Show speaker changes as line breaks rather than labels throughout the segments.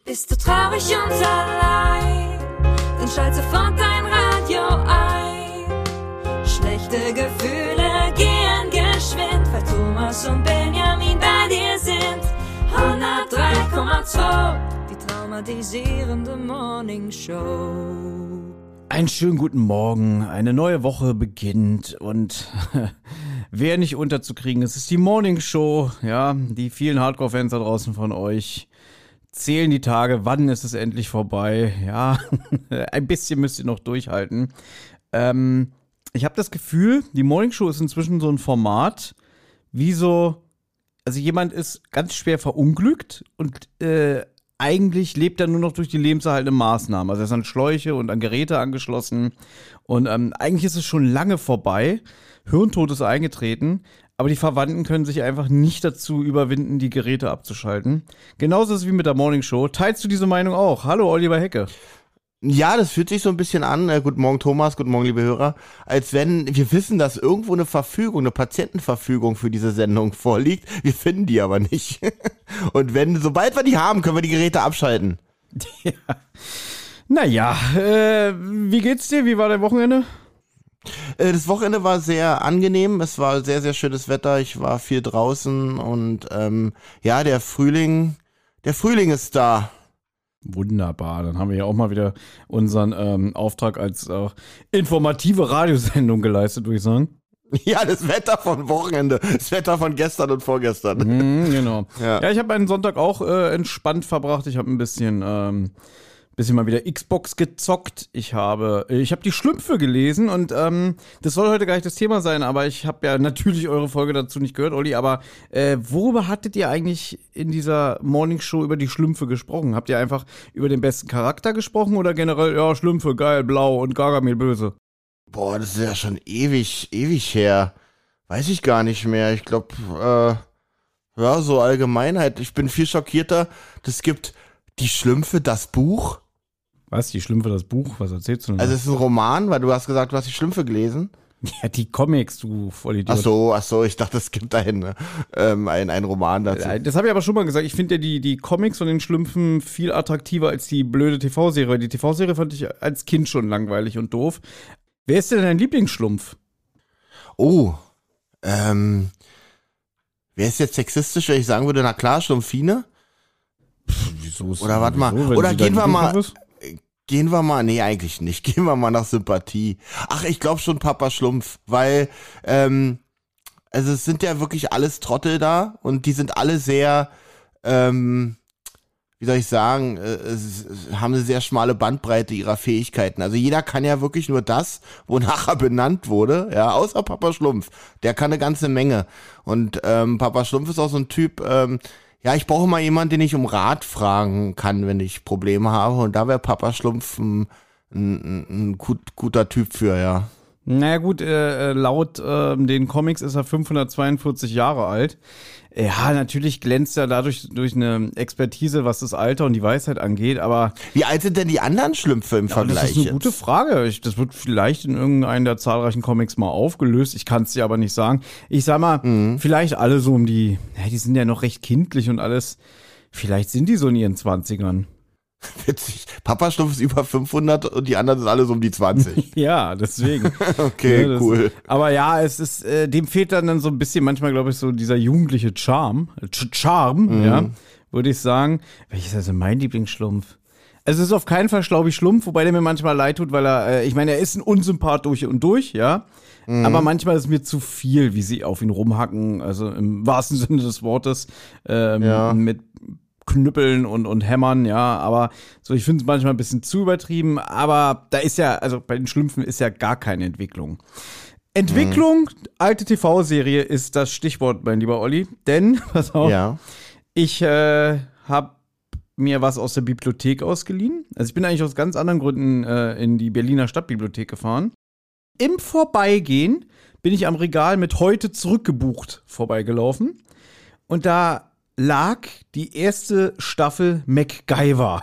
Bist du traurig und allein, dann schalt sofort dein Radio ein. Schlechte Gefühle gehen geschwind, weil Thomas und Benjamin bei dir sind. 103,2, die traumatisierende Morningshow.
Einen schönen guten Morgen, eine neue Woche beginnt und wer nicht unterzukriegen ist, ist die Morningshow. Ja, die vielen Hardcore-Fans da draußen von euch zählen die Tage, wann ist es endlich vorbei. Ja, ein bisschen müsst ihr noch durchhalten. Ich habe das Gefühl, die Morningshow ist inzwischen so ein Format, wie so, also jemand ist ganz schwer verunglückt und eigentlich lebt er nur noch durch die lebenserhaltende Maßnahmen. Also er ist an Schläuche und an Geräte angeschlossen. Und eigentlich ist es schon lange vorbei. Hirntod ist eingetreten. Aber die Verwandten können sich einfach nicht dazu überwinden, die Geräte abzuschalten. Genauso ist es wie mit der Morningshow. Teilst du diese Meinung auch? Hallo, Oliver Hecke.
Ja, das fühlt sich so ein bisschen an, guten Morgen Thomas, guten Morgen liebe Hörer, als wenn wir wissen, dass irgendwo eine Verfügung, eine Patientenverfügung für diese Sendung vorliegt, wir finden die aber nicht. Und sobald wir die haben, können wir die Geräte abschalten.
Ja. Naja, wie geht's dir? Wie war dein Wochenende?
Das Wochenende war sehr angenehm, es war sehr, sehr schönes Wetter, ich war viel draußen und ja, der Frühling ist da.
Wunderbar, dann haben wir ja auch mal wieder unseren Auftrag als informative Radiosendung geleistet, würde ich sagen.
Ja, das Wetter von Wochenende, das Wetter von gestern und vorgestern.
Genau. Ja, ich habe meinen Sonntag auch entspannt verbracht. Ich habe ein bisschen mal wieder Xbox gezockt. Ich habe die Schlümpfe gelesen und das soll heute gar nicht das Thema sein, aber ich habe ja natürlich eure Folge dazu nicht gehört, Olli, aber worüber hattet ihr eigentlich in dieser Morningshow über die Schlümpfe gesprochen? Habt ihr einfach über den besten Charakter gesprochen oder generell, ja, Schlümpfe, geil, blau und Gargamel böse?
Boah, das ist ja schon ewig her. Weiß ich gar nicht mehr. Ich glaube, ja, so Allgemeinheit. Ich bin viel schockierter. Das gibt die Schlümpfe, das Buch.
Was, die Schlümpfe, das Buch? Was erzählst du denn?
Also es ist ein Roman, weil du hast gesagt, du hast die Schlümpfe gelesen.
Ja, die Comics, du Vollidiot.
Ach so, ich dachte, es gibt einen Roman dazu.
Das habe ich aber schon mal gesagt. Ich finde ja die Comics von den Schlümpfen viel attraktiver als die blöde TV-Serie. Die TV-Serie fand ich als Kind schon langweilig und doof. Wer ist denn dein Lieblingsschlumpf?
Oh, wer ist jetzt sexistisch, wenn ich sagen würde, na klar, Schlumpfine?
Wieso ist
Oder warte mal, oder gehen wir mal, nee, eigentlich nicht. Gehen wir mal nach Sympathie. Ach, ich glaube schon Papa Schlumpf, weil, also es sind ja wirklich alles Trottel da und die sind alle sehr, wie soll ich sagen, haben eine sehr schmale Bandbreite ihrer Fähigkeiten. Also jeder kann ja wirklich nur das, wonach er benannt wurde, ja, außer Papa Schlumpf. Der kann eine ganze Menge. Und Papa Schlumpf ist auch so ein Typ, ja, ich brauche mal jemanden, den ich um Rat fragen kann, wenn ich Probleme habe. Und da wäre Papa Schlumpf ein guter Typ für, ja.
Naja gut, laut den Comics ist er 542 Jahre alt. Ja, natürlich glänzt er dadurch durch eine Expertise, was das Alter und die Weisheit angeht, aber...
Wie alt sind denn die anderen Schlümpfe im Vergleich?
Das ist eine gute Frage. Das wird vielleicht in irgendeinem der zahlreichen Comics mal aufgelöst. Ich kann es dir aber nicht sagen. Ich sag mal, vielleicht alle so die sind ja noch recht kindlich und alles. Vielleicht sind die so in ihren 20ern.
Witzig. Papa Schlumpf ist über 500 und die anderen sind alle so um die 20.
Ja, deswegen.
Okay, ja, cool.
Aber ja, es ist, dem fehlt dann so ein bisschen manchmal, glaube ich, so dieser jugendliche Charme, ja, würde ich sagen. Welches ist also mein Lieblingsschlumpf? Also es ist auf keinen Fall Schlaubi Schlumpf, wobei der mir manchmal leid tut, weil er ist ein Unsympath durch und durch, ja. Aber manchmal ist es mir zu viel, wie sie auf ihn rumhacken, also im wahrsten Sinne des Wortes, mit Knüppeln und Hämmern, ja, aber so, ich finde es manchmal ein bisschen zu übertrieben, aber da ist ja, also bei den Schlümpfen ist ja gar keine Entwicklung. Entwicklung, alte TV-Serie ist das Stichwort, mein lieber Olli, denn, pass auf, ich habe mir was aus der Bibliothek ausgeliehen, also ich bin eigentlich aus ganz anderen Gründen in die Berliner Stadtbibliothek gefahren. Im Vorbeigehen bin ich am Regal mit heute zurückgebucht vorbeigelaufen und da lag die erste Staffel MacGyver.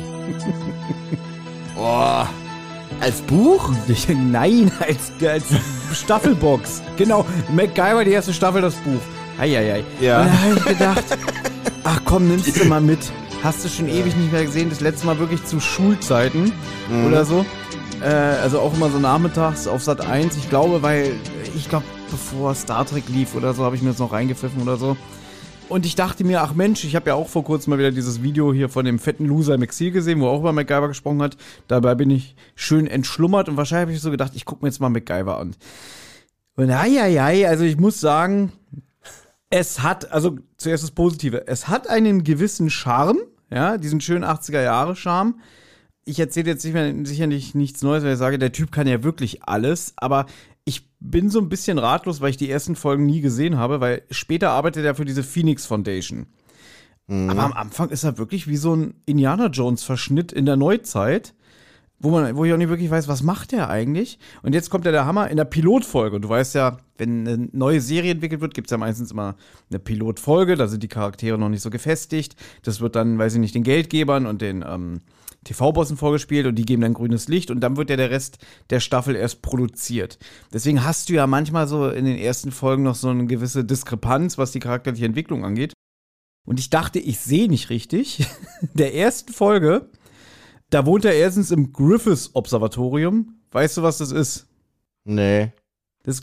Oh, als Buch?
Nein, als Staffelbox. Genau, MacGyver, die erste Staffel, das Buch. Eieiei.
Ja.
Und da habe ich gedacht, ach komm, nimmst du mal mit. hast du schon ewig nicht mehr gesehen. Das letzte Mal wirklich zu Schulzeiten oder so. Also auch immer so nachmittags auf Sat 1. Ich glaube, bevor Star Trek lief oder so, habe ich mir das noch reingepfiffen oder so. Und ich dachte mir, ach Mensch, ich habe ja auch vor kurzem mal wieder dieses Video hier von dem fetten Loser im Exil gesehen, wo er auch über MacGyver gesprochen hat. Dabei bin ich schön entschlummert und wahrscheinlich habe ich so gedacht, ich gucke mir jetzt mal MacGyver an. Und also ich muss sagen, es hat, also zuerst das Positive, es hat einen gewissen Charme, ja, diesen schönen 80er-Jahre-Charme. Ich erzähle jetzt sicherlich nichts Neues, weil ich sage, der Typ kann ja wirklich alles, aber ich bin so ein bisschen ratlos, weil ich die ersten Folgen nie gesehen habe, weil später arbeitet er für diese Phoenix Foundation. Aber am Anfang ist er wirklich wie so ein Indiana Jones-Verschnitt in der Neuzeit, wo ich auch nicht wirklich weiß, was macht der eigentlich? Und jetzt kommt ja der Hammer in der Pilotfolge. Und du weißt ja, wenn eine neue Serie entwickelt wird, gibt es ja meistens immer eine Pilotfolge, da sind die Charaktere noch nicht so gefestigt. Das wird dann, weiß ich nicht, den Geldgebern und den TV-Bossen vorgespielt und die geben dann grünes Licht und dann wird ja der Rest der Staffel erst produziert. Deswegen hast du ja manchmal so in den ersten Folgen noch so eine gewisse Diskrepanz, was die charakterliche Entwicklung angeht. Und ich dachte, ich sehe nicht richtig. Der ersten Folge, da wohnt er erstens im Griffiths-Observatorium. Weißt du, was das ist?
Nee.
Das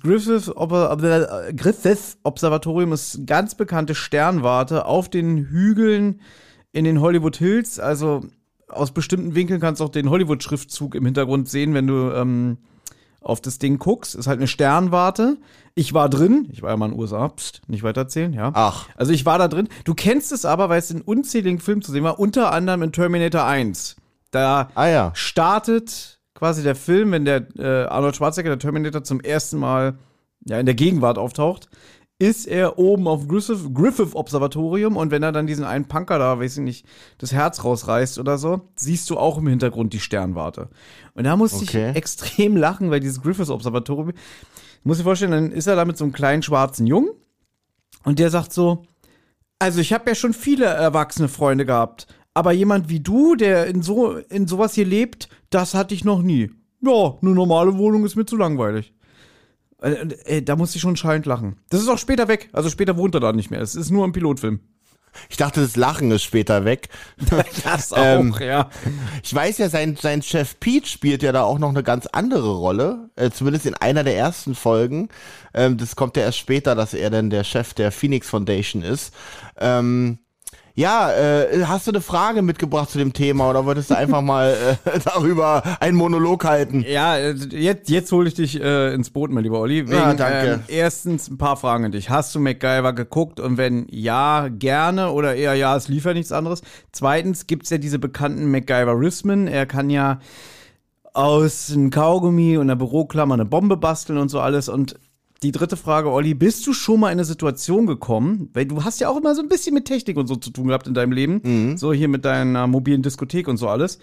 Griffiths-Observatorium ist eine ganz bekannte Sternwarte auf den Hügeln in den Hollywood Hills, also aus bestimmten Winkeln kannst du auch den Hollywood-Schriftzug im Hintergrund sehen, wenn du auf das Ding guckst. Ist halt eine Sternwarte. Ich war drin. Ich war ja mal in den USA. Psst, nicht weitererzählen, ja.
Ach.
Also ich war da drin. Du kennst es aber, weil es in unzähligen Filmen zu sehen war, unter anderem in Terminator 1. Da startet quasi der Film, wenn der Arnold Schwarzenegger, der Terminator, zum ersten Mal in der Gegenwart auftaucht, ist er oben auf Griffith-Observatorium und wenn er dann diesen einen Punker da, weiß ich nicht, das Herz rausreißt oder so, siehst du auch im Hintergrund die Sternwarte. Und da musste ich extrem lachen, weil dieses Griffith-Observatorium, muss ich vorstellen, dann ist er da mit so einem kleinen schwarzen Jungen und der sagt so, also ich habe ja schon viele erwachsene Freunde gehabt, aber jemand wie du, der in sowas hier lebt, das hatte ich noch nie. Ja, eine normale Wohnung ist mir zu langweilig. Da musste ich schon schallend lachen. Das ist auch später weg. Also später wohnt er da nicht mehr. Es ist nur im Pilotfilm.
Ich dachte, das Lachen ist später weg.
Das auch, ja.
Ich weiß ja, sein Chef Pete spielt ja da auch noch eine ganz andere Rolle. Zumindest in einer der ersten Folgen. Das kommt ja erst später, dass er dann der Chef der Phoenix Foundation ist. Hast du eine Frage mitgebracht zu dem Thema oder wolltest du einfach mal darüber einen Monolog halten?
Ja, jetzt hole ich dich ins Boot, mein lieber Olli.
Danke.
Erstens ein paar Fragen an dich. Hast du MacGyver geguckt und wenn ja, gerne oder eher ja, es lief ja nichts anderes. Zweitens gibt's ja diese bekannten MacGyverismen. Er kann ja aus einem Kaugummi und einer Büroklammer eine Bombe basteln und so alles und die dritte Frage, Olli, bist du schon mal in eine Situation gekommen, weil du hast ja auch immer so ein bisschen mit Technik und so zu tun gehabt in deinem Leben, so hier mit deiner mobilen Diskothek und so alles,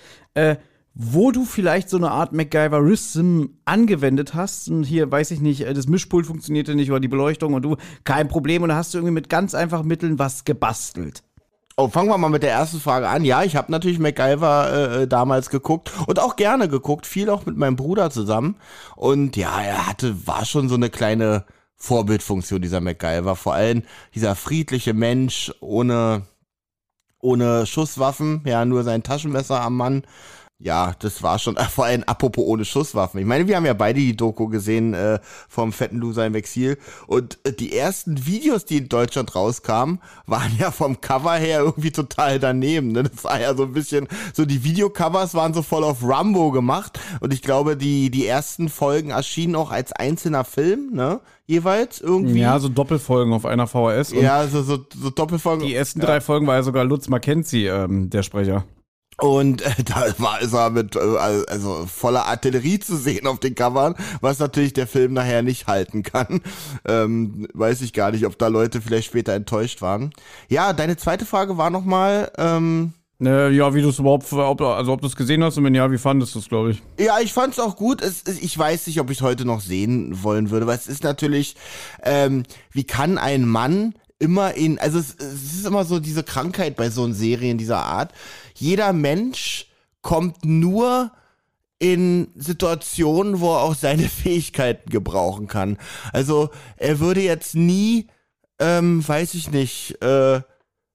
wo du vielleicht so eine Art MacGyverism angewendet hast und hier, weiß ich nicht, das Mischpult funktionierte nicht oder die Beleuchtung und du, kein Problem und da hast du irgendwie mit ganz einfachen Mitteln was gebastelt.
Oh, fangen wir mal mit der ersten Frage an. Ja, ich habe natürlich MacGyver damals geguckt und auch gerne geguckt, viel auch mit meinem Bruder zusammen. Und ja, war schon so eine kleine Vorbildfunktion, dieser MacGyver. Vor allem dieser friedliche Mensch ohne Schusswaffen, ja, nur sein Taschenmesser am Mann. Ja, das war schon, vor allem apropos ohne Schusswaffen. Ich meine, wir haben ja beide die Doku gesehen vom fetten Loser im Exil und die ersten Videos, die in Deutschland rauskamen, waren ja vom Cover her irgendwie total daneben. Ne? Das war ja so ein bisschen, so die Videocovers waren so voll auf Rambo gemacht und ich glaube, die ersten Folgen erschienen auch als einzelner Film, ne? Jeweils irgendwie.
Ja, so Doppelfolgen auf einer VHS. Und
ja, so Doppelfolgen.
Die ersten 3 Folgen war ja sogar Lutz Mackenzie der Sprecher.
Und ist er mit also voller Artillerie zu sehen auf den Covern, was natürlich der Film nachher nicht halten kann. Weiß ich gar nicht, ob da Leute vielleicht später enttäuscht waren. Ja, deine zweite Frage war nochmal,
ja, wie du es überhaupt, ob du es gesehen hast und wenn ja, wie fandest du es, glaube ich?
Ja, ich fand es auch gut. Ich weiß nicht, ob ich es heute noch sehen wollen würde, weil es ist natürlich, wie kann ein Mann immer also es ist immer so diese Krankheit bei so Serien dieser Art. Jeder Mensch kommt nur in Situationen, wo er auch seine Fähigkeiten gebrauchen kann. Also er würde jetzt nie, weiß ich nicht,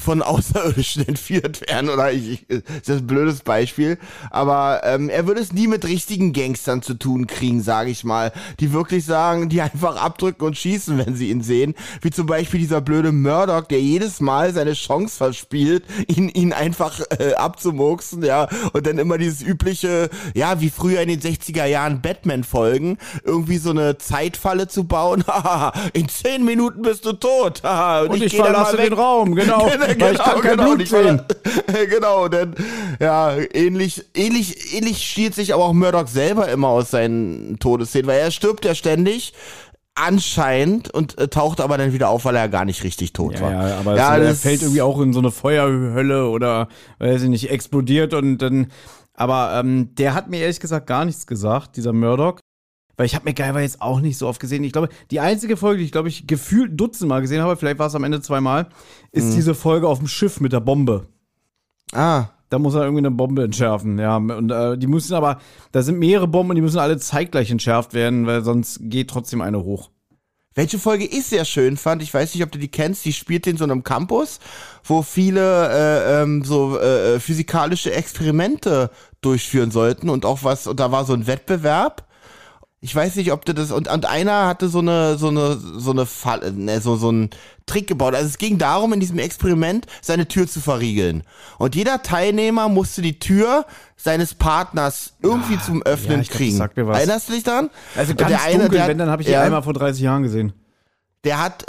von Außerirdischen entführt werden, oder das ist ein blödes Beispiel, aber er würde es nie mit richtigen Gangstern zu tun kriegen, sage ich mal, die wirklich sagen, die einfach abdrücken und schießen, wenn sie ihn sehen, wie zum Beispiel dieser blöde Murdoch, der jedes Mal seine Chance verspielt, ihn einfach abzumurksen, ja, und dann immer dieses übliche, ja, wie früher in den 60er Jahren Batman-Folgen, irgendwie so eine Zeitfalle zu bauen, haha, in 10 Minuten bist du tot, haha,
und ich verlasse den Raum, genau, weil ich kann kein Blut sehen.
Genau, denn, ja, ähnlich stiehlt sich aber auch Murdoch selber immer aus seinen Todesszenen, weil er stirbt ja ständig, anscheinend, und taucht aber dann wieder auf, weil er gar nicht richtig tot war.
Ja, aber er fällt irgendwie auch in so eine Feuerhölle oder, weiß ich nicht, explodiert und dann, aber der hat mir ehrlich gesagt gar nichts gesagt, dieser Murdoch. Weil ich habe MacGyver jetzt auch nicht so oft gesehen. Ich glaube, die einzige Folge, die ich glaube ich gefühlt dutzendmal gesehen habe, vielleicht war es am Ende 2-mal, ist diese Folge auf dem Schiff mit der Bombe.
Ah.
Da muss er irgendwie eine Bombe entschärfen, ja. Und die müssen aber, da sind mehrere Bomben und die müssen alle zeitgleich entschärft werden, weil sonst geht trotzdem eine hoch.
Welche Folge ich sehr schön fand, ich weiß nicht, ob du die kennst, die spielt in so einem Campus, wo viele physikalische Experimente durchführen sollten und auch und da war so ein Wettbewerb. Ich weiß nicht, ob du das, und einer hatte so eine Falle, so einen Trick gebaut. Also es ging darum, in diesem Experiment seine Tür zu verriegeln. Und jeder Teilnehmer musste die Tür seines Partners irgendwie zum Öffnen kriegen.
Sagt mir was.
Erinnerst du dich daran?
Also ganz dunkel, wenn, dann habe ich die einmal vor 30 Jahren gesehen.
Der hat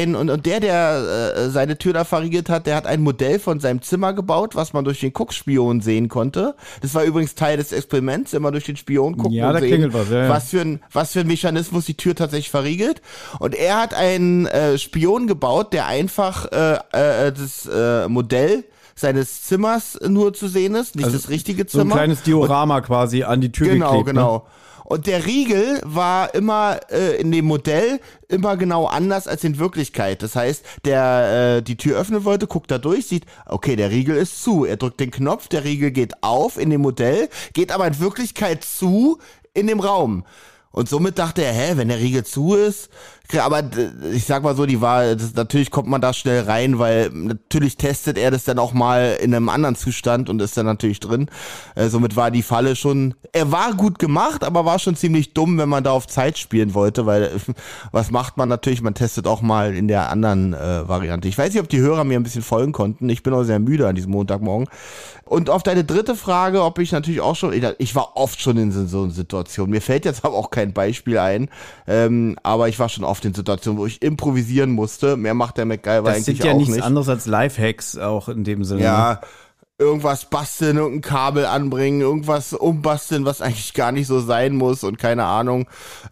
der seine Tür da verriegelt hat, der hat ein Modell von seinem Zimmer gebaut, was man durch den Guckspion sehen konnte. Das war übrigens Teil des Experiments, immer durch den Spion gucken und sehen,
klingelt was, ja.
was für ein Mechanismus die Tür tatsächlich verriegelt. Und er hat einen Spion gebaut, der einfach das Modell seines Zimmers nur zu sehen ist, nicht also das richtige Zimmer.
So ein kleines Diorama quasi an die Tür geklebt.
Genau.
Ne?
Und der Riegel war immer in dem Modell immer genau anders als in Wirklichkeit. Das heißt, der die Tür öffnen wollte, guckt da durch, sieht, okay, der Riegel ist zu. Er drückt den Knopf, der Riegel geht auf in dem Modell, geht aber in Wirklichkeit zu in dem Raum. Und somit dachte er, wenn der Riegel zu ist, aber ich sag mal so, natürlich kommt man da schnell rein, weil natürlich testet er das dann auch mal in einem anderen Zustand und ist dann natürlich drin. Somit war die Falle er war gut gemacht, aber war schon ziemlich dumm, wenn man da auf Zeit spielen wollte, weil was macht man natürlich? Man testet auch mal in der anderen Variante. Ich weiß nicht, ob die Hörer mir ein bisschen folgen konnten. Ich bin auch sehr müde an diesem Montagmorgen. Und auf deine dritte Frage, ob ich natürlich auch schon, ich war oft schon in so einer Situation. Mir fällt jetzt aber auch kein Beispiel ein, aber ich war schon oft in Situationen, wo ich improvisieren musste. Mehr macht der MacGyver eigentlich auch nicht.
Das sind ja nichts anderes als Lifehacks auch in dem Sinne.
Ja, irgendwas basteln, irgendein Kabel anbringen, irgendwas umbasteln, was eigentlich gar nicht so sein muss und keine Ahnung.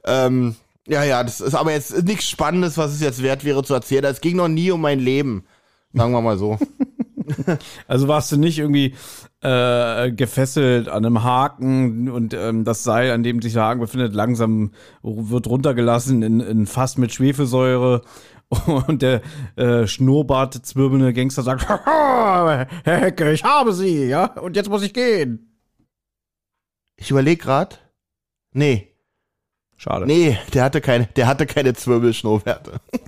Das ist aber jetzt nichts Spannendes, was es jetzt wert wäre zu erzählen. Es ging noch nie um mein Leben, sagen wir mal so.
Also warst du nicht irgendwie gefesselt an einem Haken und das Seil, an dem sich der Haken befindet, langsam wird runtergelassen in ein Fass mit Schwefelsäure und der schnurrbartzwirbelnde Gangster sagt, Herr Hecke, ich habe sie, ja, und jetzt muss ich gehen.
Ich überlege gerade. Nee.
Schade.
Nee, der hatte keine Zwirbelschnurrbärte.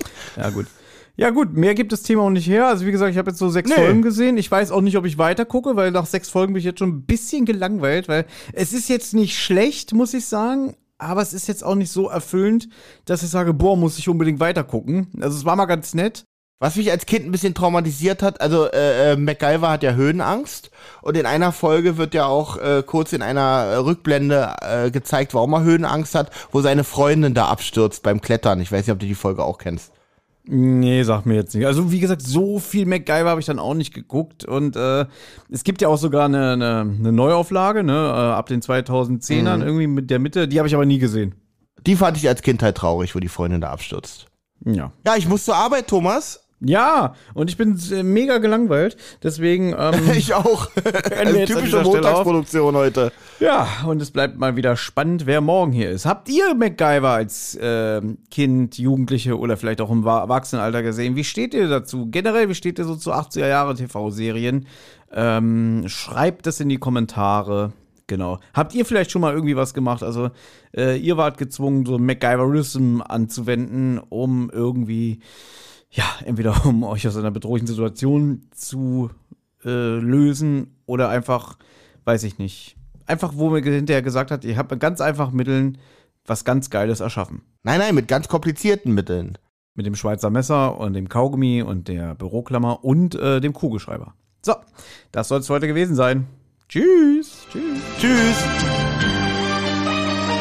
Ja gut, mehr gibt das Thema auch nicht her. Also wie gesagt, ich habe jetzt so 6 Folgen gesehen. Ich weiß auch nicht, ob ich weiter gucke, weil nach 6 Folgen bin ich jetzt schon ein bisschen gelangweilt, weil es ist jetzt nicht schlecht, muss ich sagen, aber es ist jetzt auch nicht so erfüllend, dass ich sage, boah, muss ich unbedingt weiter gucken. Also es war mal ganz nett.
Was mich als Kind ein bisschen traumatisiert hat, also MacGyver hat ja Höhenangst und in einer Folge wird ja auch kurz in einer Rückblende gezeigt, warum er Höhenangst hat, wo seine Freundin da abstürzt beim Klettern. Ich weiß nicht, ob du die Folge auch kennst.
Nee, sag mir jetzt nicht. Also wie gesagt, so viel MacGyver habe ich dann auch nicht geguckt und es gibt ja auch sogar eine Neuauflage, ne, ab den 2010ern irgendwie mit der Mitte, die habe ich aber nie gesehen.
Die fand ich als Kind halt traurig, wo die Freundin da abstürzt.
Ja.
Ja, ich muss zur Arbeit, Thomas.
Ja, und ich bin mega gelangweilt, deswegen
ich auch. Also typische Montagsproduktion heute.
Ja, und es bleibt mal wieder spannend, wer morgen hier ist. Habt ihr MacGyver als Kind, Jugendliche oder vielleicht auch im Erwachsenenalter gesehen? Wie steht ihr dazu? Generell, wie steht ihr so zu 80er Jahre TV-Serien? Schreibt das in die Kommentare. Genau. Habt ihr vielleicht schon mal irgendwie was gemacht? Also, ihr wart gezwungen, so MacGyverism anzuwenden, um irgendwie ja, entweder um euch aus einer bedrohlichen Situation zu lösen oder einfach, weiß ich nicht, einfach, wo mir hinterher gesagt hat, ihr habt mit ganz einfachen Mitteln was ganz Geiles erschaffen.
Nein, mit ganz komplizierten Mitteln.
Mit dem Schweizer Messer und dem Kaugummi und der Büroklammer und dem Kugelschreiber. So, das soll es heute gewesen sein. Tschüss.
Tschüss.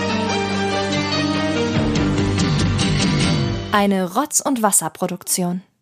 Eine Rotz- und Wasserproduktion.